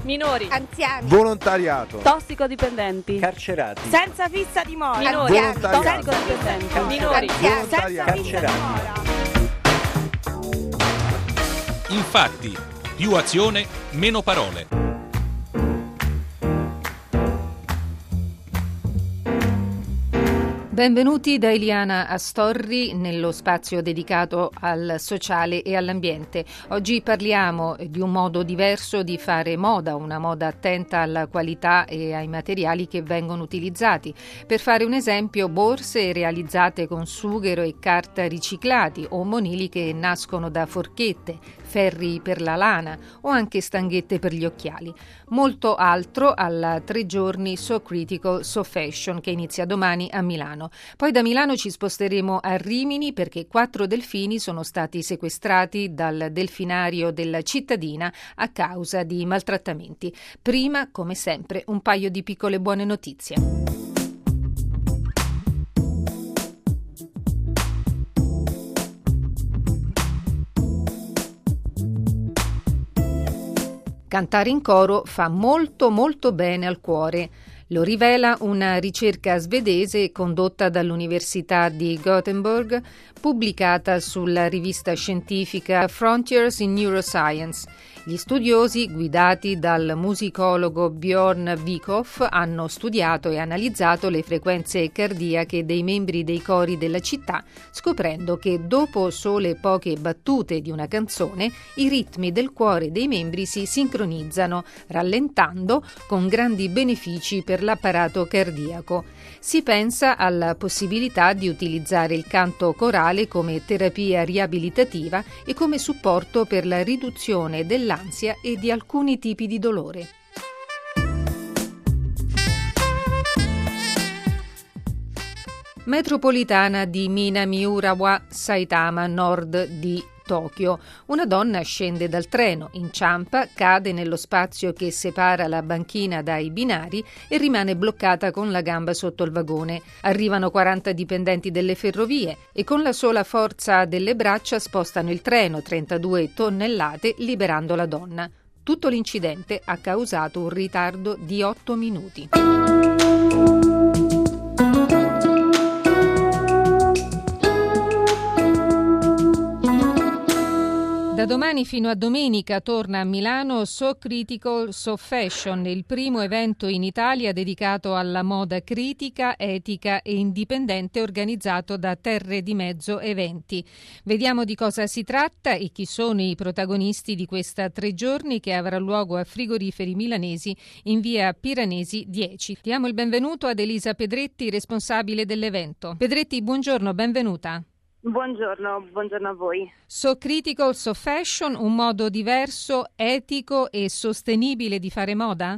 minori, anziani, volontariato, tossicodipendenti, carcerati, senza fissa dimora, minori, volontariato, tossicodipendenti, minori, anziani, senza volontariato. fissa dimora. Infatti, più azione, meno parole. Benvenuti da Eliana Astorri nello spazio dedicato al sociale e all'ambiente. Oggi parliamo di un modo diverso di fare moda, una moda attenta alla qualità e ai materiali che vengono utilizzati. Per fare un esempio, borse realizzate con sughero e carta riciclati o monili che nascono da forchette, ferri per la lana o anche stanghette per gli occhiali. Molto altro alla 3 giorni So Critical So Fashion che inizia domani a Milano. Poi da Milano ci sposteremo a Rimini perché 4 delfini sono stati sequestrati dal delfinario della cittadina a causa di maltrattamenti. Prima, come sempre, un paio di piccole buone notizie. Cantare in coro fa molto molto bene al cuore. Lo rivela una ricerca svedese condotta dall'Università di Gothenburg, pubblicata sulla rivista scientifica Frontiers in Neuroscience. Gli studiosi, guidati dal musicologo Björn Wikhoff, hanno studiato e analizzato le frequenze cardiache dei membri dei cori della città, scoprendo che dopo sole poche battute di una canzone, i ritmi del cuore dei membri si sincronizzano, rallentando, con grandi benefici per l'apparato cardiaco. Si pensa alla possibilità di utilizzare il canto corale come terapia riabilitativa e come supporto per la riduzione dell'ansia e di alcuni tipi di dolore. Metropolitana di Minamiurawa, Saitama, nord di Tokyo. Una donna scende dal treno, inciampa, cade nello spazio che separa la banchina dai binari e rimane bloccata con la gamba sotto il vagone. Arrivano 40 dipendenti delle ferrovie e con la sola forza delle braccia spostano il treno, 32 tonnellate, liberando la donna. Tutto l'incidente ha causato un ritardo di 8 minuti. Da domani fino a domenica torna a Milano So Critical So Fashion, il primo evento in Italia dedicato alla moda critica, etica e indipendente organizzato da Terre di Mezzo Eventi. Vediamo di cosa si tratta e chi sono i protagonisti di questa 3 giorni che avrà luogo a Frigoriferi Milanesi in via Piranesi 10. Diamo il benvenuto ad Elisa Pedretti, responsabile dell'evento. Pedretti, buongiorno, benvenuta. Buongiorno a voi. So Critical, So Fashion, un modo diverso, etico e sostenibile di fare moda?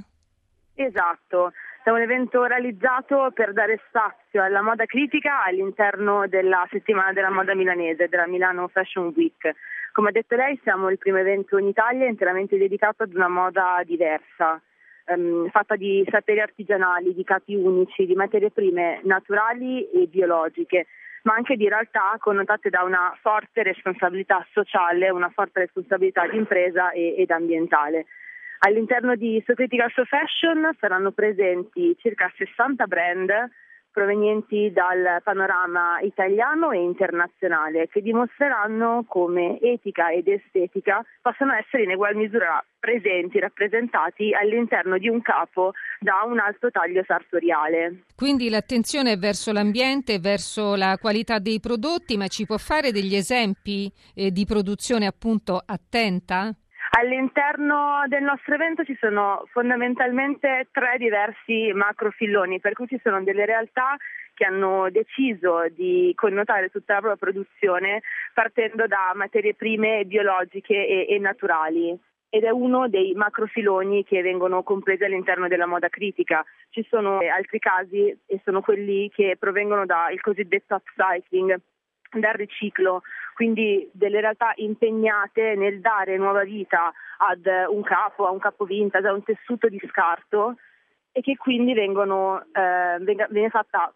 Esatto, è un evento realizzato per dare spazio alla moda critica all'interno della settimana della moda milanese, della Milano Fashion Week. Come ha detto lei, siamo il primo evento in Italia interamente dedicato ad una moda diversa, fatta di saperi artigianali, di capi unici, di materie prime naturali e biologiche, ma anche di realtà connotate da una forte responsabilità sociale, una forte responsabilità di impresa ed ambientale. All'interno di So Critical So Fashion saranno presenti circa 60 brand provenienti dal panorama italiano e internazionale che dimostreranno come etica ed estetica possono essere in egual misura presenti, rappresentati all'interno di un capo da un alto taglio sartoriale. Quindi l'attenzione è verso l'ambiente, verso la qualità dei prodotti, ma ci può fare degli esempi di produzione appunto attenta? All'interno del nostro evento ci sono fondamentalmente 3 diversi macrofiloni, per cui ci sono delle realtà che hanno deciso di connotare tutta la propria produzione partendo da materie prime biologiche e naturali. Ed è uno dei macrofiloni che vengono compresi all'interno della moda critica. Ci sono altri casi e sono quelli che provengono dal cosiddetto upcycling, dal riciclo, quindi delle realtà impegnate nel dare nuova vita ad a un capo vintage, a un tessuto di scarto e che quindi viene fatta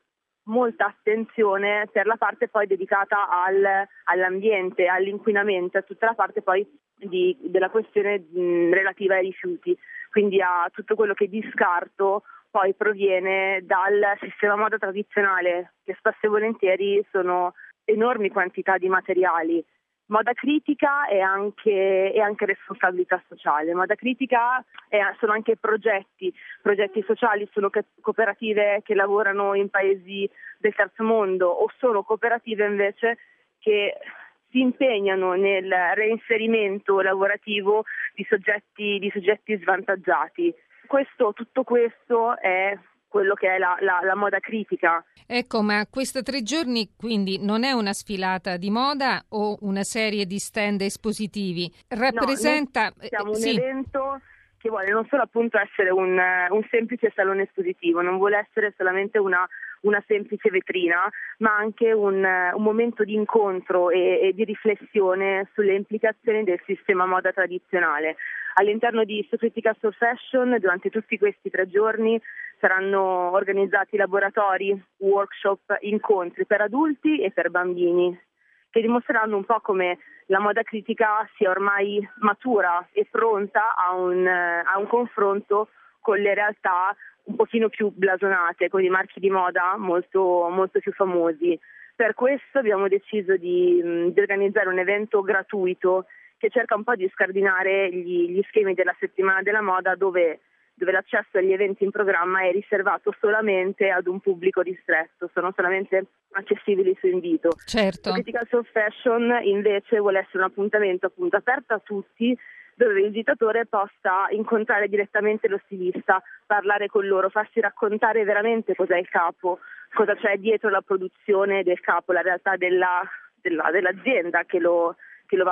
molta attenzione per la parte poi dedicata all'ambiente, all'inquinamento, a tutta la parte poi della questione relativa ai rifiuti, quindi a tutto quello che di scarto poi proviene dal sistema moda tradizionale, che spesso e volentieri sono enormi quantità di materiali. Moda critica è anche responsabilità sociale. Moda critica sono anche progetti sociali, sono cooperative che lavorano in paesi del terzo mondo o sono cooperative invece che si impegnano nel reinserimento lavorativo di soggetti svantaggiati. Tutto questo è quello che è la moda critica. Ecco, ma questa 3 giorni quindi non è una sfilata di moda o una serie di stand espositivi? Rappresenta... No, siamo un evento che vuole non solo appunto essere un semplice salone espositivo, non vuole essere solamente una semplice vetrina, ma anche un momento di incontro e di riflessione sulle implicazioni del sistema moda tradizionale. All'interno di So Critical So Fashion, durante tutti questi 3 giorni, saranno organizzati laboratori, workshop, incontri per adulti e per bambini, che dimostreranno un po' come la moda critica sia ormai matura e pronta a un confronto con le realtà un pochino più blasonate, con i marchi di moda molto, molto più famosi. Per questo abbiamo deciso di organizzare un evento gratuito che cerca un po' di scardinare gli schemi della settimana della moda, dove l'accesso agli eventi in programma è riservato solamente ad un pubblico ristretto, sono solamente accessibili su invito. Certo. Critical So Fashion invece vuole essere un appuntamento appunto aperto a tutti, dove il visitatore possa incontrare direttamente lo stilista, parlare con loro, farsi raccontare veramente cos'è il capo, cosa c'è dietro la produzione del capo, la realtà dell'azienda che lo va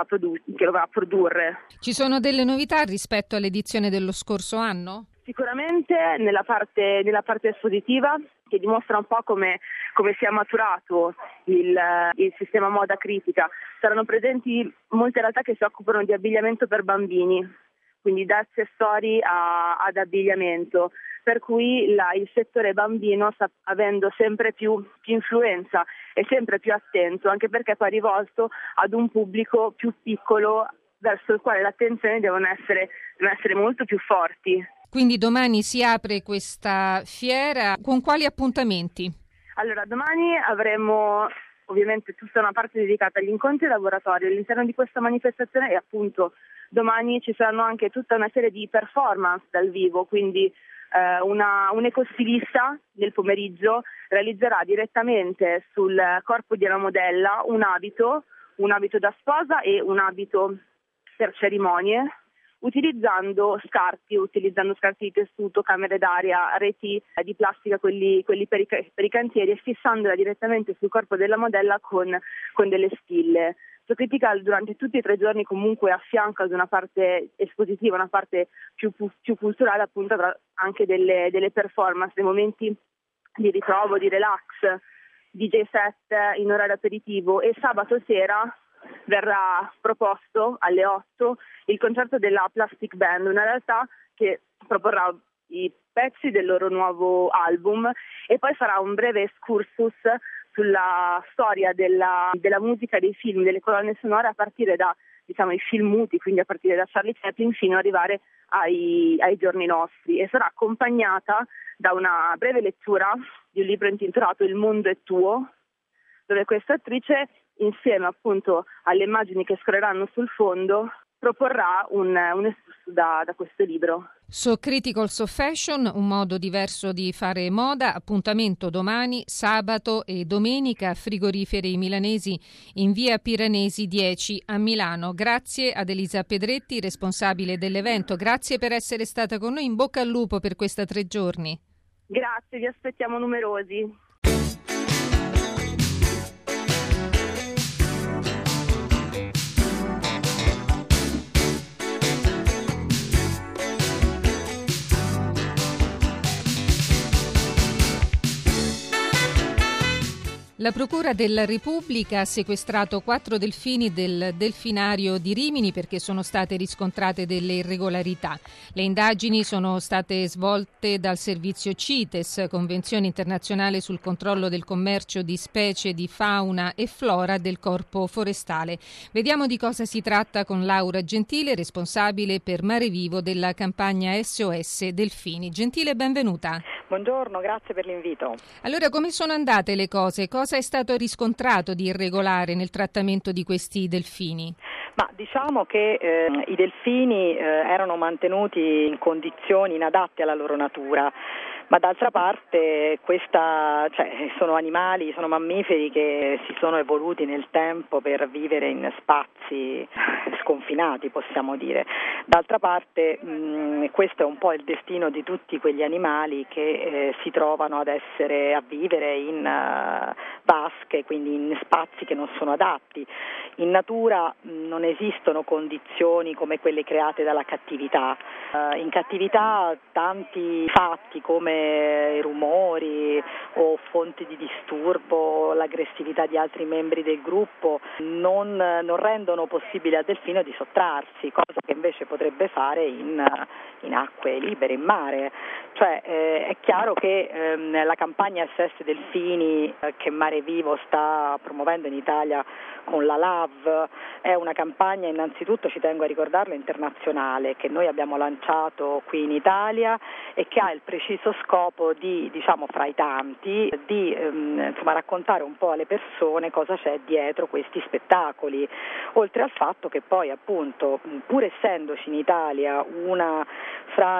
a produrre. Ci sono delle novità rispetto all'edizione dello scorso anno? Sicuramente nella parte espositiva, che dimostra un po' come sia maturato il sistema moda critica. Saranno presenti molte realtà che si occupano di abbigliamento per bambini, quindi da accessori ad abbigliamento, per cui il settore bambino sta avendo sempre più influenza e sempre più attento, anche perché poi è rivolto ad un pubblico più piccolo verso il quale l'attenzione devono essere molto più forti. Quindi domani si apre questa fiera, con quali appuntamenti? Allora, domani avremo ovviamente tutta una parte dedicata agli incontri e laboratori all'interno di questa manifestazione, e appunto domani ci saranno anche tutta una serie di performance dal vivo, quindi un ecostilista nel pomeriggio realizzerà direttamente sul corpo di una modella un abito da sposa e un abito per cerimonie, utilizzando scarti di tessuto, camere d'aria, reti di plastica, quelli per i cantieri, e fissandola direttamente sul corpo della modella con delle spille. So Critical durante tutti i 3 giorni comunque affianca ad una parte espositiva, una parte più culturale, appunto avrà anche delle performance, dei momenti di ritrovo, di relax, DJ set in orario aperitivo, e sabato sera verrà proposto alle 8 il concerto della Plastic Band, una realtà che proporrà i pezzi del loro nuovo album e poi farà un breve excursus sulla storia della musica, dei film, delle colonne sonore, a partire da i film muti, quindi a partire da Charlie Chaplin fino ad arrivare ai giorni nostri, e sarà accompagnata da una breve lettura di un libro intitolato Il mondo è tuo, dove questa attrice, insieme appunto alle immagini che scorreranno sul fondo, proporrà un esposto da questo libro. So Critical So Fashion, un modo diverso di fare moda. Appuntamento domani, sabato e domenica a Frigoriferi Milanesi in via Piranesi 10 a Milano. Grazie ad Elisa Pedretti, responsabile dell'evento. Grazie per essere stata con noi. In bocca al lupo per questa 3 giorni. Grazie, vi aspettiamo numerosi. La Procura della Repubblica ha sequestrato 4 delfini del delfinario di Rimini perché sono state riscontrate delle irregolarità. Le indagini sono state svolte dal servizio CITES, Convenzione internazionale sul controllo del commercio di specie di fauna e flora del corpo forestale. Vediamo di cosa si tratta con Laura Gentile, responsabile per Mare Vivo della campagna SOS Delfini. Gentile, benvenuta. Buongiorno, grazie per l'invito. Allora, come sono andate le cose? Cosa è stato riscontrato di irregolare nel trattamento di questi delfini? Ma diciamo che i delfini erano mantenuti in inadatte alla loro natura. Ma d'altra parte sono animali, sono mammiferi che si sono evoluti nel tempo per vivere in spazi sconfinati, possiamo dire. D'altra parte questo è un po' il destino di tutti quegli animali che si trovano a vivere in vasche, quindi in spazi che non sono adatti. In natura non esistono condizioni come quelle create dalla cattività. In cattività tanti fatti come i rumori o fonti di disturbo, l'aggressività di altri membri del gruppo non rendono possibile al delfino di sottrarsi, cosa che invece potrebbe fare in acque libere, in mare. Cioè è chiaro che la campagna SOS Delfini che Mare Vivo sta promuovendo in Italia con la LAV è una campagna, innanzitutto ci tengo a ricordarlo, internazionale, che noi abbiamo lanciato qui in Italia e che ha il preciso scopo di, fra i tanti, di raccontare un po' alle persone cosa c'è dietro questi spettacoli, oltre al fatto che poi appunto, pur essendoci in Italia una fra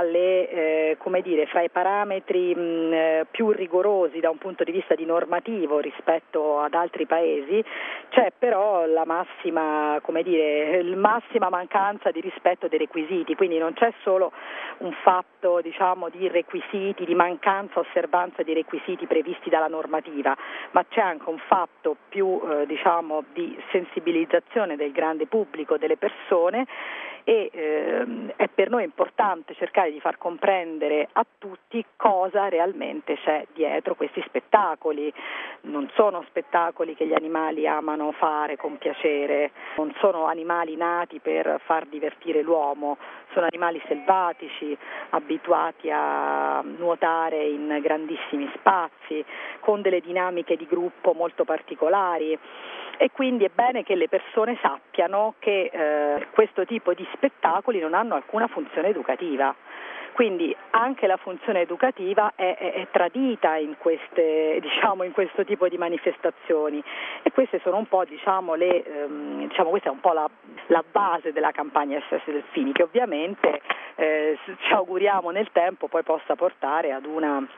i parametri più rigorosi da un punto di vista di normativo rispetto ad altri paesi, c'è però la massima mancanza di rispetto dei requisiti, quindi non c'è solo un fatto di requisiti, di mancanza osservanza dei requisiti previsti dalla normativa, ma c'è anche un fatto più di sensibilizzazione del grande pubblico, delle persone, e è per noi importante cercare di far comprendere a tutti cosa realmente c'è dietro questi spettacoli. Non sono spettacoli che gli animali amano fare con piacere, non sono animali nati per far divertire l'uomo, sono animali selvatici, abituati a nuotare in grandissimi spazi, con delle dinamiche di gruppo molto particolari. E quindi è bene che le persone sappiano che questo tipo di spettacoli non hanno alcuna funzione educativa. Quindi anche la funzione educativa è tradita in questo tipo di manifestazioni, e queste sono un po' questa è un po' la base della campagna SOS Delfini, che ovviamente ci auguriamo nel tempo poi possa portare ad un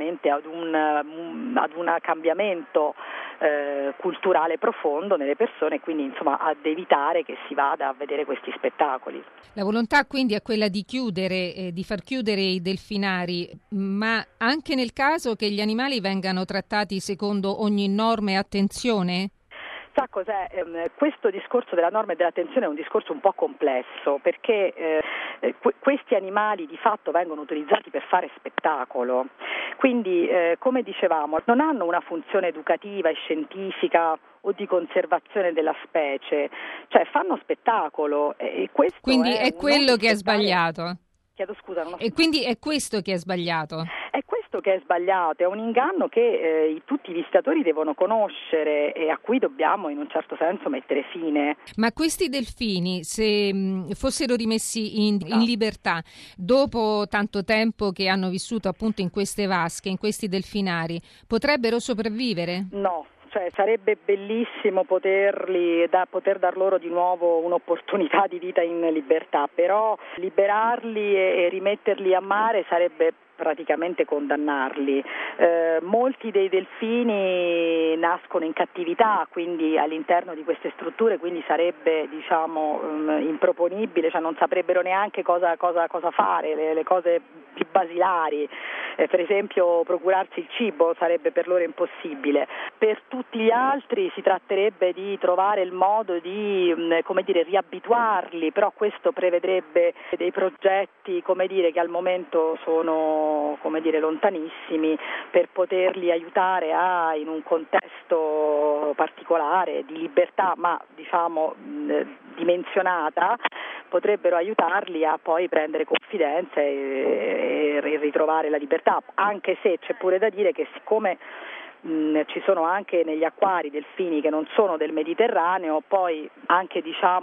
cambiamento culturale profondo nelle persone, quindi ad evitare che si vada a vedere questi spettacoli. La volontà quindi è quella di far chiudere i delfinari, ma anche nel caso che gli animali vengano trattati secondo ogni norma e attenzione? Sa cos'è? Questo discorso della norma e dell'attenzione è un discorso un po' complesso, perché questi animali di fatto vengono utilizzati per fare spettacolo, quindi come dicevamo non hanno una funzione educativa e scientifica o di conservazione della specie, cioè fanno spettacolo, e questo quindi è quello che è sbagliato. Chiedo scusa, non ho... E quindi è questo che è sbagliato? È questo che è sbagliato, è un inganno che tutti i visitatori devono conoscere e a cui dobbiamo in un certo senso mettere fine. Ma questi delfini, se fossero rimessi in libertà, dopo tanto tempo che hanno vissuto appunto in queste vasche, in questi delfinari, potrebbero sopravvivere? No. Cioè, sarebbe bellissimo poter dar loro di nuovo un'opportunità di vita in libertà, però liberarli e rimetterli a mare sarebbe praticamente condannarli. Molti dei delfini nascono in cattività, quindi all'interno di queste strutture, quindi sarebbe improponibile, cioè non saprebbero neanche cosa fare, le cose più basilari. Per esempio procurarsi il cibo sarebbe per loro impossibile. Per tutti gli altri si tratterebbe di trovare il modo di riabituarli, però questo prevedrebbe dei progetti che al momento sono sono, come dire, lontanissimi, per poterli aiutare in un contesto particolare di libertà, ma diciamo dimensionata, potrebbero aiutarli a poi prendere confidenza e ritrovare la libertà, anche se c'è pure da dire che siccome ci sono anche negli acquari delfini che non sono del Mediterraneo, poi anche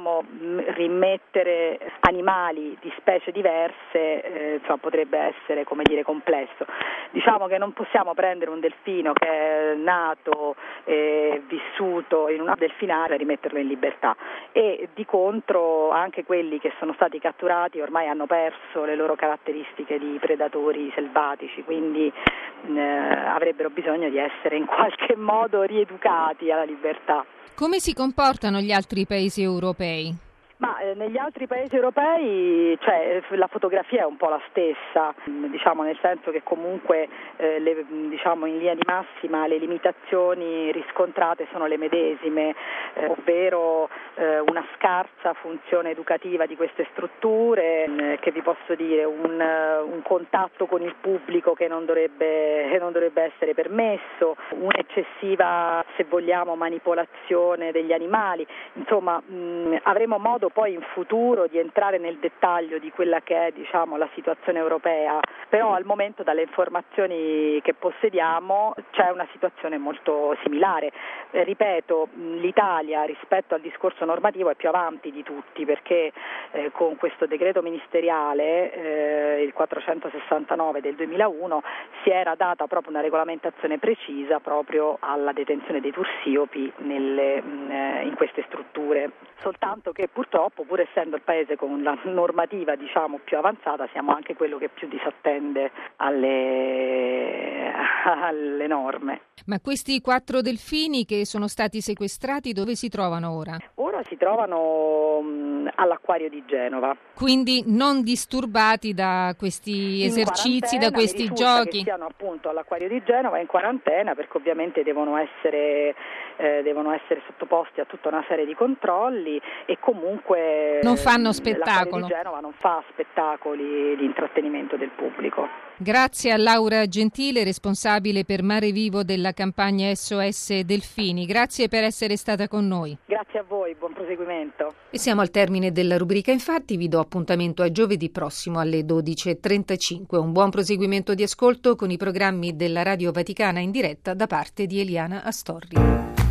rimettere animali di specie diverse potrebbe essere, come dire, complesso. Diciamo che non possiamo prendere un delfino che è nato e vissuto in una delfinaria e rimetterlo in libertà, e di contro anche quelli che sono stati catturati ormai hanno perso le loro caratteristiche di predatori selvatici, quindi avrebbero bisogno di essere in qualche modo rieducati alla libertà. Come si comportano gli altri paesi europei? Ma negli altri paesi europei la fotografia è un po' la stessa, diciamo, nel senso che comunque in linea di massima le limitazioni riscontrate sono le medesime, ovvero una scarsa funzione educativa di queste strutture, che vi posso dire, un contatto con il pubblico che non dovrebbe essere permesso, un'eccessiva, se vogliamo, manipolazione degli animali. Insomma, avremo modo poi in futuro di entrare nel dettaglio di quella che è, diciamo, la situazione europea, però al momento dalle informazioni che possediamo c'è una situazione molto similare. Ripeto, l'Italia rispetto al discorso normativo è più avanti di tutti, perché con questo decreto ministeriale, il 469 del 2001, si era data proprio una regolamentazione precisa proprio alla detenzione dei tursiopi in queste strutture, soltanto che purtroppo, pur essendo il paese con la normativa, diciamo, più avanzata, siamo anche quello che più disattende alle norme. Ma questi 4 delfini che sono stati sequestrati dove si trovano ora? Ora si trovano all'acquario di Genova. Quindi non disturbati da questi esercizi, da questi giochi? Che siano appunto all'acquario di Genova in quarantena, perché ovviamente devono essere sottoposti a tutta una serie di controlli, e comunque non fanno spettacolo. L'acquario di Genova non fa spettacoli di intrattenimento del pubblico. Grazie a Laura Gentile, responsabile per Mare Vivo della campagna SOS Delfini. Grazie per essere stata con noi. Grazie a voi, buon proseguimento. E siamo al termine della rubrica Infatti, vi do appuntamento a giovedì prossimo alle 12.35. Un buon proseguimento di ascolto con i programmi della Radio Vaticana in diretta da parte di Eliana Astorri.